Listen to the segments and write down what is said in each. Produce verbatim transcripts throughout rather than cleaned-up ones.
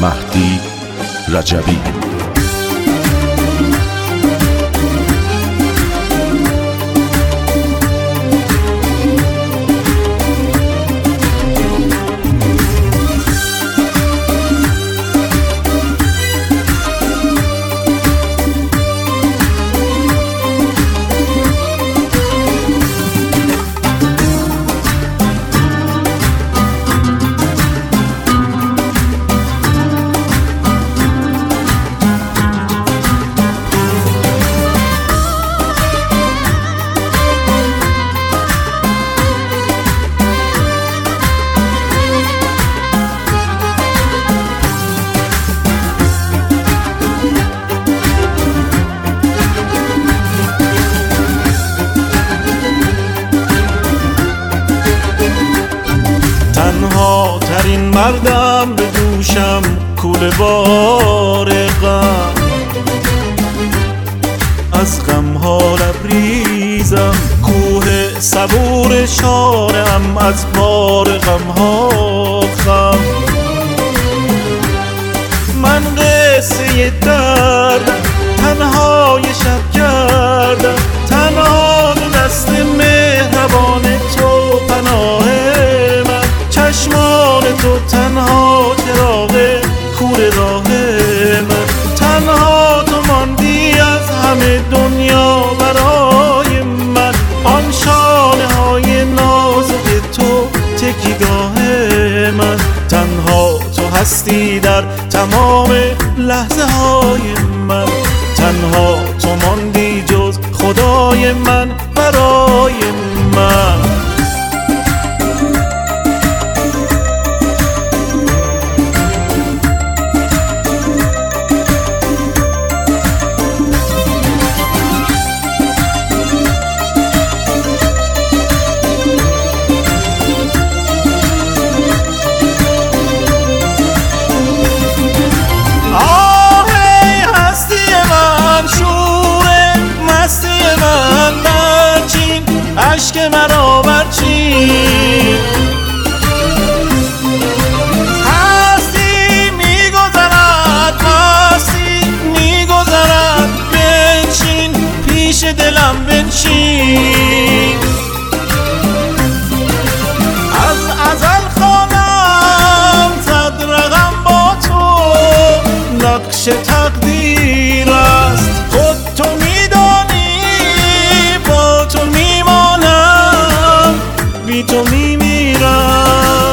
مهدی رجبی. تنها ترین مردم به دوشم کوله بار غم، از غم ها لبریزم کوه صبور شارم، از بار غم ها خم. من قصه دردم تنهای شب کردم، تنها دو دست مهربان تو پناه من، چشمان تو تنها چراغ کور راه من، تنها تو ماندی از همه دنیا برای من، آن شانه های نازک تو تکیگاه من، تنها تو هستی در تمام لحظه های من، تنها تو ماندی جز خدای من برای من. اشک مرا برچین، هستی میگذرد مستی میگذرد، بنشین پیش دلم بنشین. از ازل خوانم زد رقم با تو، نقش تقدیر است خود تو میدانی، با تو میمانم بی تو میمیرم.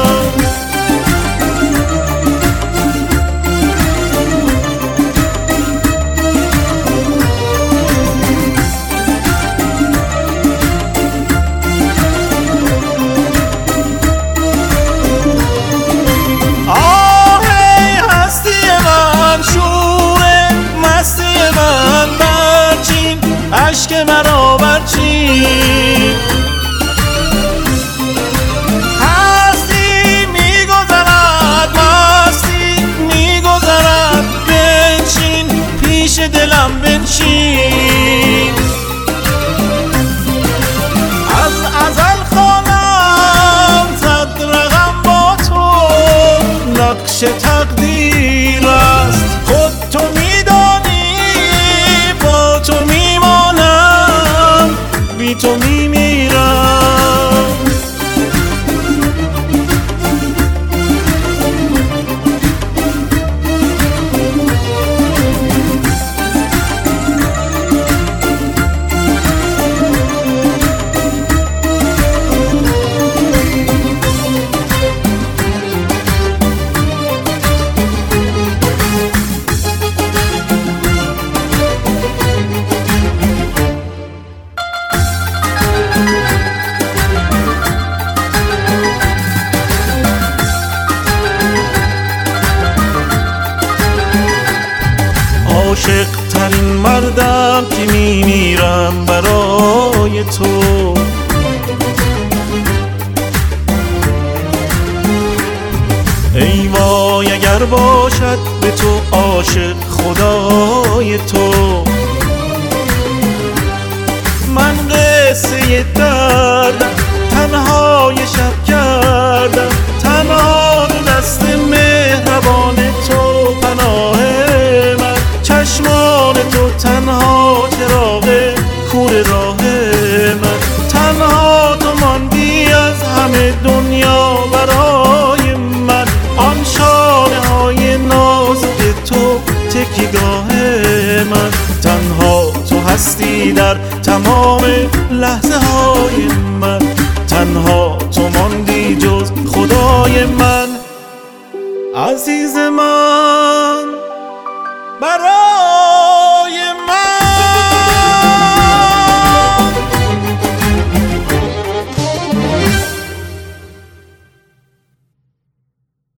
آه هستی من، شور مستی من، برچین اشک مرا برچین. هستی میگذرد مستی میگذرد، بنشین پیش دلم بنشین. از ازل خوانم زد رقم با تو، نقش تقدیر است خود تو میدانی، با تو میمانم بی تو میمیرم. عاشق ترین مردم که میمیرم برای تو، ای وای اگر باشد به تو عاشق خدای تو. من قصه دردم تنهای شب کردم، تنها دو دست مهربان تو تکیگاه من. تنها تو هستی در تمام لحظه های من، تنها تو ماندی جز خدای من. عزیز من برای